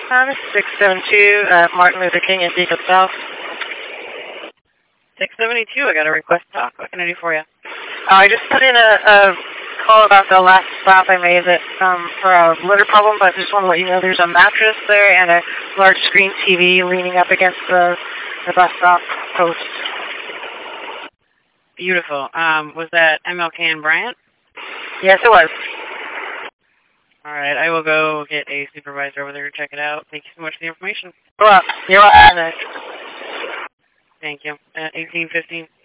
This is 672 Martin Luther King in Deacon South. 672, I got a request to talk. What can I do for you? I just put in a call about the last stop I made for a litter problem, but I just want to let you know there's a mattress there and a large screen TV leaning up against the bus stop post. Beautiful. Was that MLK and Bryant? Yes, it was. All right, I will go get a supervisor over there to check it out. Thank you so much for the information. Well, you're welcome. Thank you. 1815.